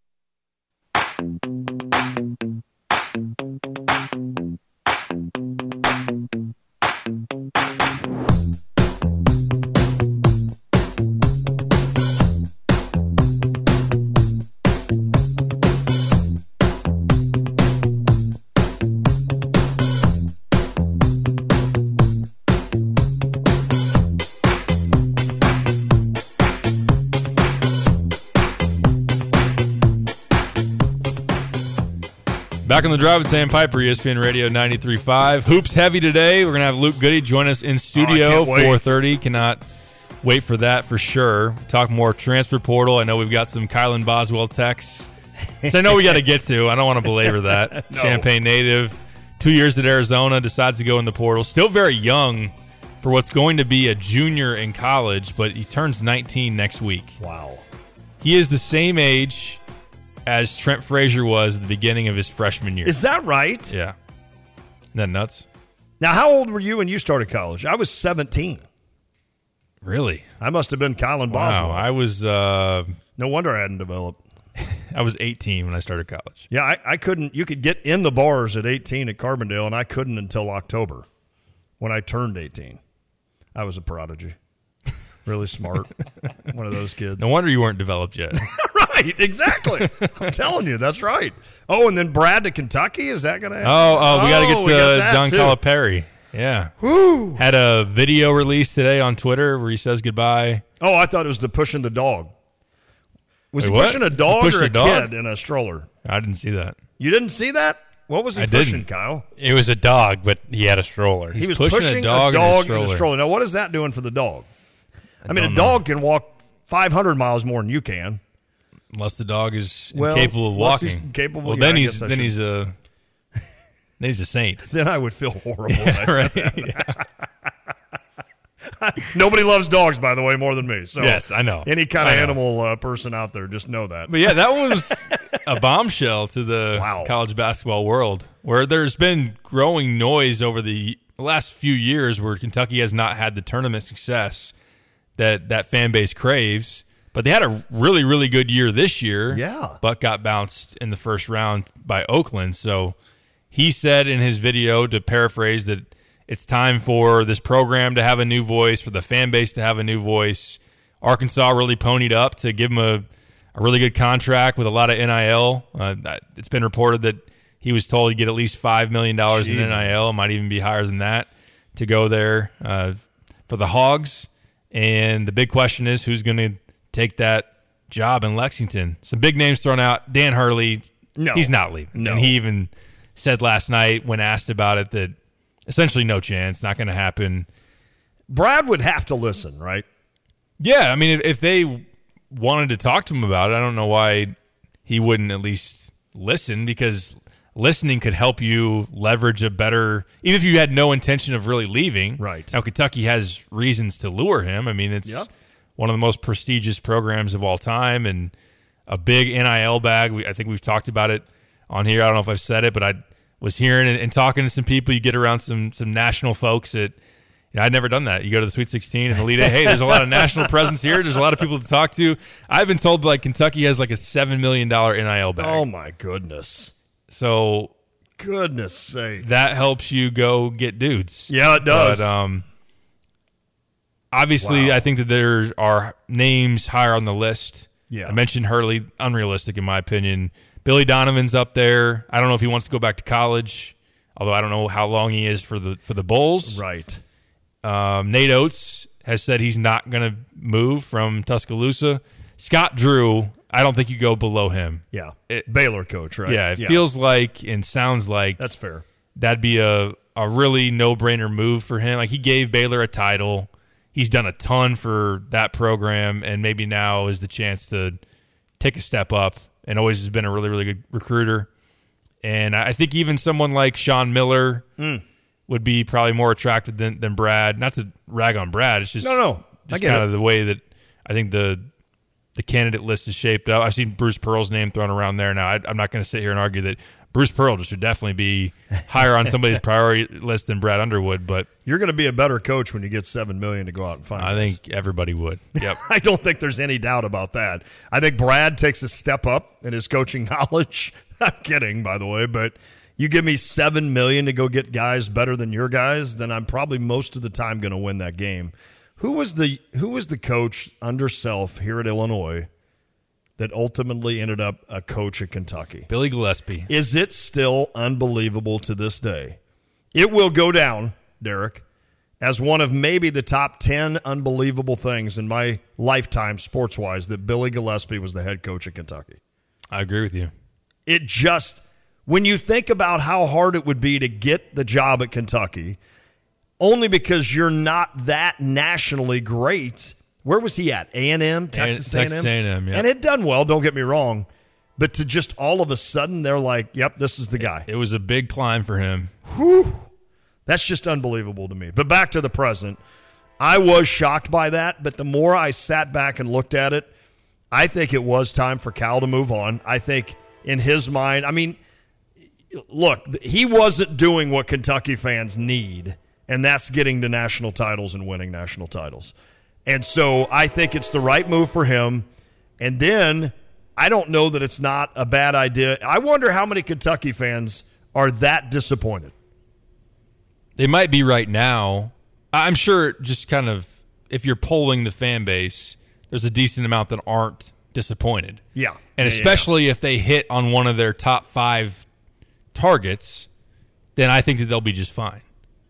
Back on the drive with Sam Piper, E S P N Radio ninety-three point five. Hoops heavy today. We're going to have Luke Goody join us in studio, oh, four thirty. Cannot wait for that for sure. Talk more transfer portal. I know we've got some Kylan Boswell texts, which I know we got to get to. I don't want to belabor that. No. Champaign native, two years at Arizona, decides to go in the portal. Still very young for what's going to be a junior in college, but he turns nineteen next week. Wow. He is the same age as Trent Frazier was at the beginning of his freshman year. Is that right? Yeah. Isn't that nuts? Now, how old were you when you started college? I was seventeen. Really? I must have been Kylan Boswell. Wow, I was uh, no wonder I hadn't developed. I was eighteen when I started college. Yeah, I, I couldn't. You could get in the bars at eighteen at Carbondale, and I couldn't until October when I turned eighteen. I was a prodigy. Really smart. One of those kids. No wonder you weren't developed yet. Right, exactly. I'm telling you, that's right. Oh, and then Brad to Kentucky? Is that going to happen? Oh, oh, we got to get Oh, we got to that John too. Calipari. Yeah. Whew. Had a video released today on Twitter where he says goodbye. Oh, I thought it was the pushing the dog. Was Wait, he what? pushing a dog Pushing or a, a dog? kid in a stroller? I didn't see that. You didn't see that? What was he I pushing, didn't. Kyle? It was a dog, but he had a stroller. He was pushing a pushing, dog a in a dog stroller. in a stroller. Now, what is that doing for the dog? I, mean, a don't know. dog can walk five hundred miles more than you can. Unless the dog is Well, incapable of unless walking. he's capable- well, yeah, then I he's guess I then should- he's a then he's a saint. Then I would feel horrible. Yeah, when I right. said that. Nobody loves dogs, by the way, more than me. So Yes, I know. Any kind I of know. animal uh, person out there, just know that. But yeah, that was a bombshell to the Wow. college basketball world, where there's been growing noise over the last few years where Kentucky has not had the tournament success that that fan base craves. But they had a really, really good year this year. Yeah. But got bounced in the first round by Oakland. So he said in his video, to paraphrase, that it's time for this program to have a new voice, for the fan base to have a new voice. Arkansas really ponied up to give him a, a really good contract with a lot of N I L. Uh, it's been reported that he was told he'd get at least five million dollars in Gee. N I L. It might even be higher than that to go there uh, for the Hogs. And the big question is, who's going to take that job in Lexington? Some big names thrown out. Dan Hurley, No. he's not leaving. No. And he even said last night when asked about it that essentially no chance, not going to happen. Brad would have to listen, right? Yeah, I mean, if, if they wanted to talk to him about it, I don't know why he wouldn't at least listen, because listening could help you leverage a better, even if you had no intention of really leaving. Right. Now, Kentucky has reasons to lure him. I mean, it's Yep. one of the most prestigious programs of all time and a big N I L bag. We, I think we've talked about it on here. I don't know if I've said it, but I was hearing and, and talking to some people. You get around some some national folks at You know, I'd never done that. You go to the Sweet sixteen and Elite Eight. Hey, there's a lot of national presence here. There's a lot of people to talk to. I've been told like Kentucky has like a seven million dollars N I L bag. Oh my goodness! So, goodness sake, that helps you go get dudes. Yeah, it does. But um, obviously, wow. I think that there are names higher on the list. Yeah, I mentioned Hurley, unrealistic in my opinion. Billy Donovan's up there. I don't know if he wants to go back to college, although I don't know how long he is for the for the Bulls. Right. Um, Nate Oates has said he's not going to move from Tuscaloosa. Scott Drew, I don't think you go below him. Yeah, it, Baylor coach, right? Yeah, it yeah. feels like and sounds like that's fair. That'd be a, a really no-brainer move for him. Like, he gave Baylor a title. He's done a ton for that program, and maybe now is the chance to take a step up, and always has been a really, really good recruiter. And I think even someone like Sean Miller mm. would be probably more attractive than, than Brad. Not to rag on Brad. It's just, no, no. just I kind it. of the way that I think the the candidate list is shaped up. I've seen Bruce Pearl's name thrown around there. Now, I, I'm not going to sit here and argue that Bruce Pearl should definitely be higher on somebody's priority list than Brad Underwood. But you're going to be a better coach when you get seven million dollars to go out and find I this. think everybody would. Yep. I don't think there's any doubt about that. I think Brad takes a step up in his coaching knowledge. I'm kidding, by the way, but you give me seven million dollars to go get guys better than your guys, then I'm probably most of the time going to win that game. Who was the who was the coach under Self here at Illinois that ultimately ended up a coach at Kentucky? Billy Gillespie. Is it still unbelievable to this day? It will go down, Derek, as one of maybe the top ten unbelievable things in my lifetime sports-wise that Billy Gillespie was the head coach at Kentucky. I agree with you. It just, when you think about how hard it would be to get the job at Kentucky, only because you're not that nationally great. Where was he at? A and M? Texas A and M? Texas A and M, yeah. And it done well, don't get me wrong. But to just all of a sudden, they're like, yep, this is the guy. It, it was a big climb for him. Whew. That's just unbelievable to me. But back to the present. I was shocked by that, but the more I sat back and looked at it, I think it was time for Cal to move on. I think in his mind, I mean, look, he wasn't doing what Kentucky fans need, and that's getting to national titles and winning national titles. And so I think it's the right move for him. And then I don't know that it's not a bad idea. I wonder how many Kentucky fans are that disappointed. They might be right now. I'm sure just kind of, if you're polling the fan base, there's a decent amount that aren't disappointed. Yeah. And yeah, especially yeah. if they hit on one of their top five targets, then I think that they'll be just fine.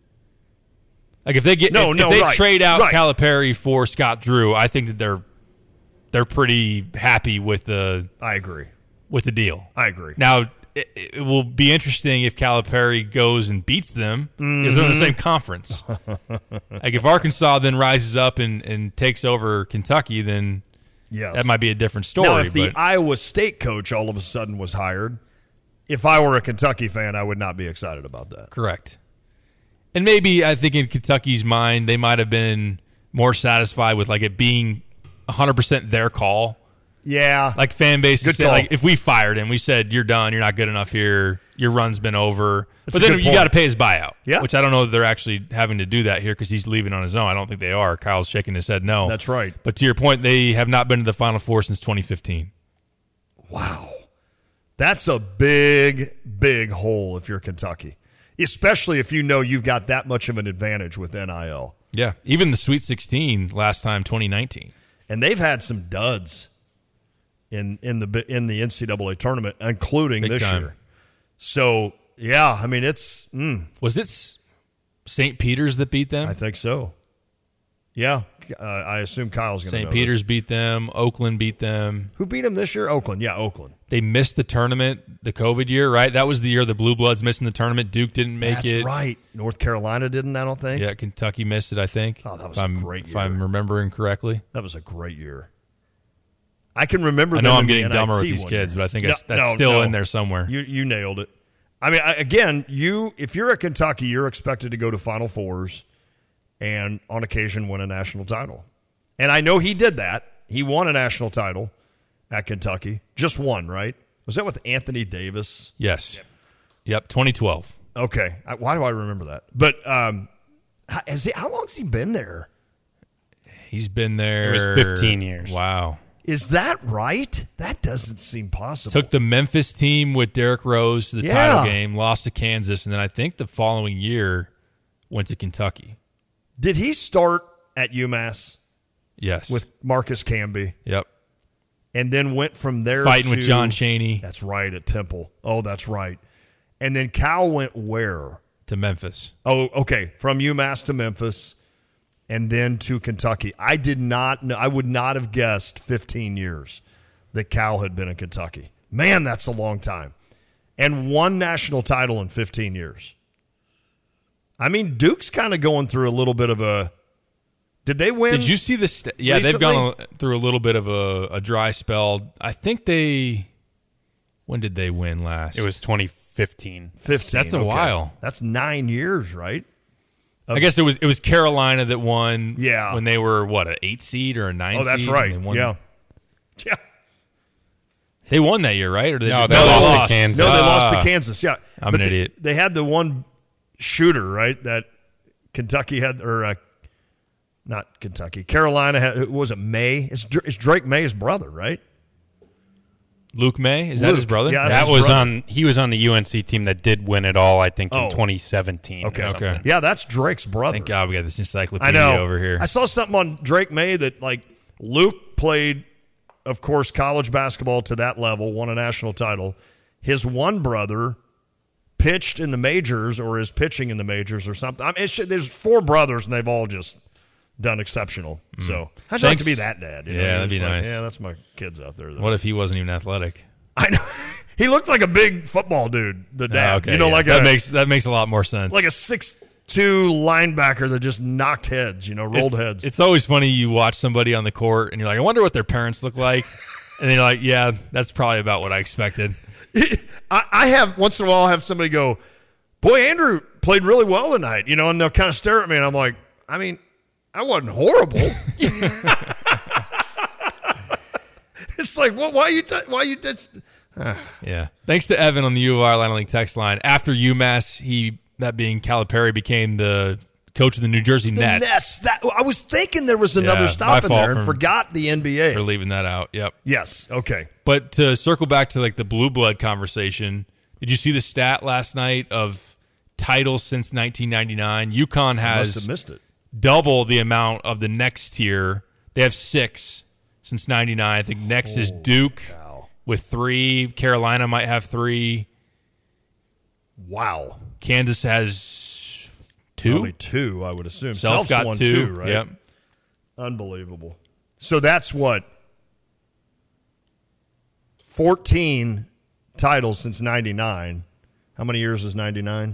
Like if they get no, if, no, if they right, trade out right. Calipari for Scott Drew, I think that they're they're pretty happy with the I agree. with the deal. I agree. Now it, it will be interesting if Calipari goes and beats them because mm-hmm. they're in the same conference. Like if Arkansas then rises up and, and takes over Kentucky, then yes. that might be a different story. Now, if but the Iowa State coach all of a sudden was hired, if I were a Kentucky fan, I would not be excited about that. Correct. And maybe I think in Kentucky's mind, they might have been more satisfied with like it being one hundred percent their call. Yeah. Like fan base Good said, call. like if we fired him, we said, you're done, you're not good enough here, your run's been over. That's but a then good you point. got to pay his buyout, Yeah. which I don't know that they're actually having to do that here because he's leaving on his own. I don't think they are. Kyle's shaking his head no. That's right. But to your point, they have not been to the Final Four since twenty fifteen. Wow. That's a big, big hole if you're Kentucky, especially if you know you've got that much of an advantage with N I L. Yeah, even the Sweet sixteen last time, twenty nineteen. And they've had some duds in in the in the N C double A tournament, including Big this time. year. So, yeah, I mean, it's mm, Was it Saint Peter's that beat them? I think so. Yeah, uh, I assume Kyle's going to know Saint Peter's this. beat them. Oakland beat them. Who beat them this year? Oakland. Yeah, Oakland. They missed the tournament the COVID year, right? That was the year the Blue Bloods missing the tournament. Duke didn't make That's it. right. North Carolina didn't, I don't think. Yeah, Kentucky missed it, I think. Oh, that was if a I'm, great If year. I'm remembering correctly. That was a great year. I can remember I know them I'm in the getting N I T dumber with these one kids, year. but I think No, that's, that's no, still no. in there somewhere. You you nailed it. I mean, I, again, you if you're at Kentucky, you're expected to go to Final Fours and on occasion win a national title. And I know he did that. He won a national title at Kentucky. Just one, right? Was that with Anthony Davis? Yes. Yep, yep twenty twelve. Okay. I, why do I remember that? But um, How, has he, how long has he been there? He's been there. It was fifteen years. Wow. Is that right? That doesn't seem possible. Took the Memphis team with Derrick Rose to the Yeah. title game, lost to Kansas, and then I think the following year went to Kentucky. Did he start at UMass? Yes. With Marcus Camby. Yep. And then went from there Fighting to, with John Chaney. That's right, at Temple. Oh, that's right. And then Cal went where? To Memphis. Oh, okay. From UMass to Memphis and then to Kentucky. I did not know. I would not have guessed fifteen years that Cal had been in Kentucky. Man, that's a long time. And one national title in fifteen years. I mean, Duke's kind of going through a little bit of a – did they win? Did you see the st- – yeah, recently? they've gone through a little bit of a, a dry spell. I think they – when did they win last? It was twenty fifteen. fifteen. That's a okay. while. That's nine years, right? I guess it was it was Carolina that won Yeah. when they were, what, an eight seed or a nine seed? Oh, that's and right. They won, Yeah. Yeah. They won that year, right? Or did No, they, they no, lost to Kansas. No, they lost Ah. to Kansas. Yeah, I'm But an they, idiot. They had the one shooter, right? That Kentucky had, or uh, not Kentucky, Carolina had. Was it May? It's, it's Drake May's brother, right? Luke May? Is that Luke. his brother? Yeah, that's That his was brother. on. He was on the U N C team that did win it all. I think in Oh. twenty seventeen. Okay, or okay. something. Yeah, that's Drake's brother. Thank God we got this encyclopedia I know. over here. I saw something on Drake May that like Luke played, of course, college basketball to that level, won a national title. His one brother pitched in the majors or is pitching in the majors or something. I mean, it's, there's four brothers and they've all just done exceptional. So I'd like Thanks. to be that dad. You know? Yeah, that'd It's be like, nice. Yeah, that's my kids out there. Though. What if he wasn't even athletic? I know. He looked like a big football dude, the dad. Ah, okay, you know, yeah. like that a makes that makes a lot more sense. like a six two linebacker that just knocked heads, you know, rolled it's, heads. It's always funny you watch somebody on the court and you're like, I wonder what their parents look like. And then you're like, yeah, that's probably about what I expected. I, I have once in a while I have somebody go, boy, Andrew played really well tonight, you know, and they'll kind of stare at me and I'm like, I mean, I wasn't horrible. It's like, well, why you, t- why you, t- Yeah. Thanks to Evan on the U of R Line Link text line. After UMass, he, that being Calipari, became the coach of the New Jersey the Nets. Nets. That I was thinking there was another Yeah, stop my in fault there and for- forgot the N B A. For leaving that out. Yep. Yes. Okay. But to circle back to like the blue blood conversation, did you see the stat last night of titles since nineteen ninety-nine? UConn I has must have missed it. double the amount of the next tier. They have six since ninety-nine. I think next is Duke with three. Carolina might have three. Wow. Kansas has two. Probably two, I would assume. Self Self's got won two. two, right? Yep. Unbelievable. So that's what fourteen titles since ninety-nine. How many years is ninety-nine?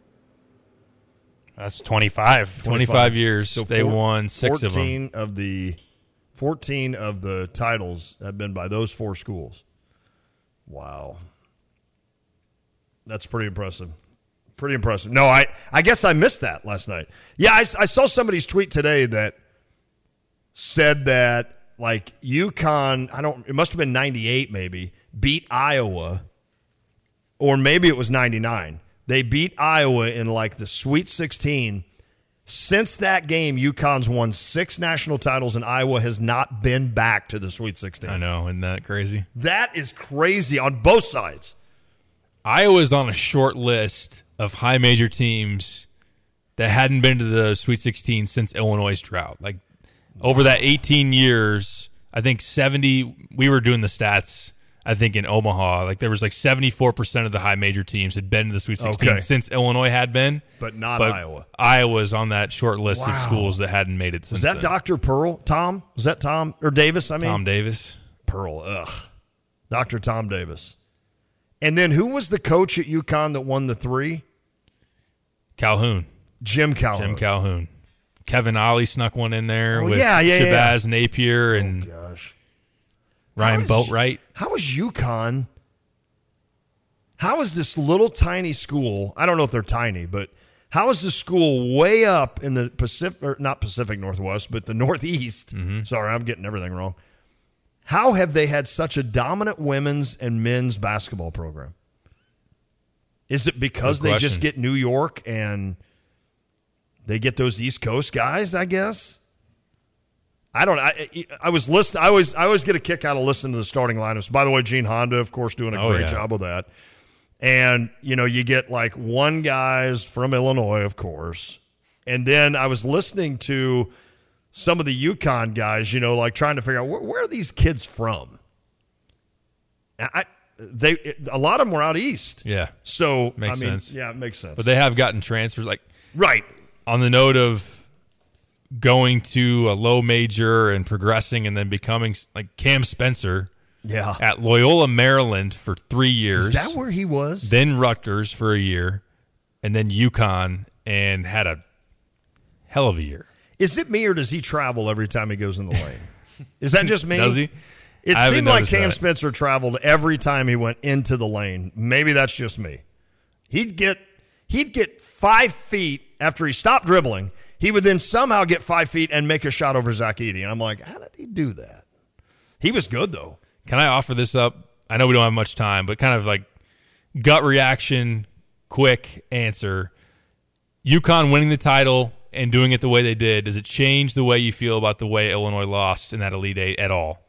That's twenty-five. twenty-five years. So they four- won six of them. fourteen of the fourteen of the titles have been by those four schools. Wow. That's pretty impressive. Pretty impressive. No, I, I guess I missed that last night. Yeah, I, I saw somebody's tweet today that said that, like, UConn, I don't, it must have been ninety-eight maybe, beat Iowa, or maybe it was ninety-nine. They beat Iowa in, like, the Sweet sixteen. Since that game, UConn's won six national titles, and Iowa has not been back to the Sweet sixteen. I know. Isn't that crazy? That is crazy on both sides. Iowa's on a short list of high major teams that hadn't been to the Sweet sixteen since Illinois' drought. Like, over that eighteen years, I think seventy, we were doing the stats, I think, in Omaha. Like, there was like seventy-four percent of the high major teams had been to the Sweet sixteen Okay. since Illinois had been. But not Iowa. Iowa's on that short list of Wow. schools that hadn't made it since Was that then. Doctor Pearl? Tom? Was that Tom? Or Davis, I mean? Tom Davis. Pearl, ugh. Doctor Tom Davis. And then who was the coach at UConn that won the three? Calhoun. Jim Calhoun. Jim Calhoun. Kevin Ollie snuck one in there Oh, with yeah, yeah, yeah, Shabazz Napier and Gosh. Ryan How is- Boatwright. How is UConn? How is this little tiny school? I don't know if they're tiny, but how is this school way up in the Pacific, or not Pacific Northwest, but the Northeast? Mm-hmm. Sorry, I'm getting everything wrong. How have they had such a dominant women's and men's basketball program? Is it because Good they just question. get New York and they get those East Coast guys, I guess. I don't. I I was listening. I always I always get a kick out of listening to the starting lineups. By the way, Gene Honda, of course, doing a Oh, great yeah. job with that. And you know, you get like one guy's from Illinois, of course, and then I was listening to some of the UConn guys. You know, like trying to figure out where, where are these kids from. I they it, a lot of them were out east. Yeah. So Makes I mean, sense. yeah, it makes sense. But they have gotten transfers. Like right on the note of going to a low major and progressing and then becoming like Cam Spencer yeah. at Loyola, Maryland for three years. Is that where he was? Then Rutgers for a year, and then UConn, and had a hell of a year. Is it me or does he travel every time he goes in the lane? Is that just me? Does he? It I haven't seemed like noticed Cam that. Spencer traveled every time he went into the lane. Maybe that's just me. He'd get he'd get five feet after he stopped dribbling. He would then somehow get five feet and make a shot over Zach Edey. And I'm like, how did he do that? He was good, though. Can I offer this up? I know we don't have much time, but kind of like gut reaction, quick answer. UConn winning the title and doing it the way they did, does it change the way you feel about the way Illinois lost in that Elite Eight at all?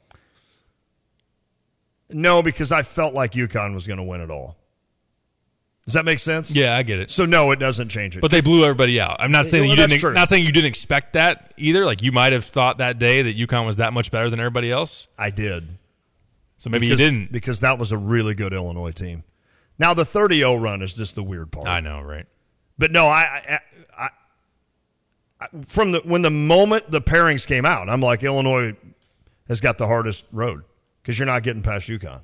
No, because I felt like UConn was going to win it all. Does that make sense? Yeah, I get it. So no, it doesn't change it. But they blew everybody out. I'm not saying Well, you that's didn't. true. Not saying you didn't expect that either. Like you might have thought that day that UConn was that much better than everybody else. I did. So maybe because, you didn't. because that was a really good Illinois team. Now the thirty oh run is just the weird part. I know, right? But no, I, I, I, I from the when the moment the pairings came out, I'm like Illinois has got the hardest road because you're not getting past UConn.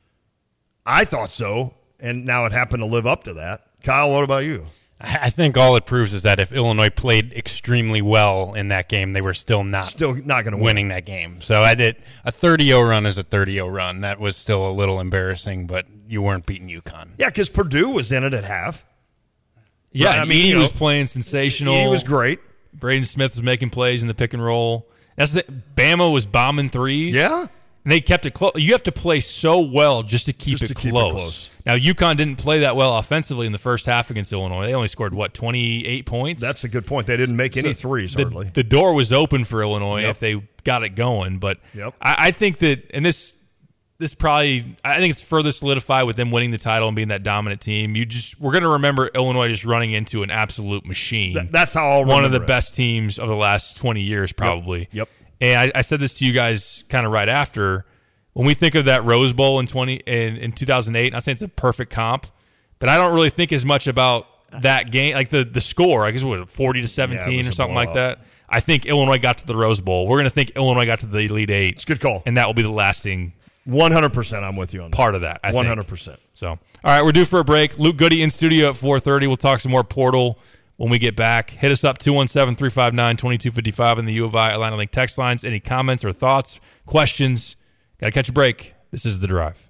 I thought so, and now it happened to live up to that. Kyle, what about you? I think all it proves is that if Illinois played extremely well in that game, they were still not Still not going to win. winning that game. So I did a thirty oh run is a thirty oh run. That was still a little embarrassing, but you weren't beating UConn. Yeah, because Purdue was in it at half. Yeah, Right, I I mean, mean, he you was know, playing sensational. He was great. Braden Smith was making plays in the pick and roll. That's the Bama was bombing threes. Yeah. And they kept it close. You have to play so well just to keep, Just it, to keep it close. close. Now, UConn didn't play that well offensively in the first half against Illinois. They only scored, what, twenty-eight points? That's a good point. They didn't make any So threes, the, hardly. The door was open for Illinois Yep. if they got it going. But Yep. I, I think that, and this this probably, I think it's further solidified with them winning the title and being that dominant team. You just We're going to remember Illinois just running into an absolute machine. Th- that's how I'll One of the remember it. best teams of the last twenty years, probably. Yep. And I, I said this to you guys kind of right after. When we think of that Rose Bowl in twenty in, in two thousand eight, I'm saying it's a perfect comp, but I don't really think as much about that game, like the the score. I guess what forty to seventeen was or a something like blowout. that. I think Illinois got to the Rose Bowl. We're going to think Illinois got to the Elite Eight. It's a good call. And that will be the lasting one hundred percent I'm with you on that. part of that. I one hundred percent. Think. So, all right, we're due for a break. Luke Goody in studio at four thirty. We'll talk some more Portal when we get back. Hit us up two one seven, three five nine, two two five five in the U of I Atlanta Link text lines. Any comments or thoughts, questions? Got to catch a break. This is The Drive.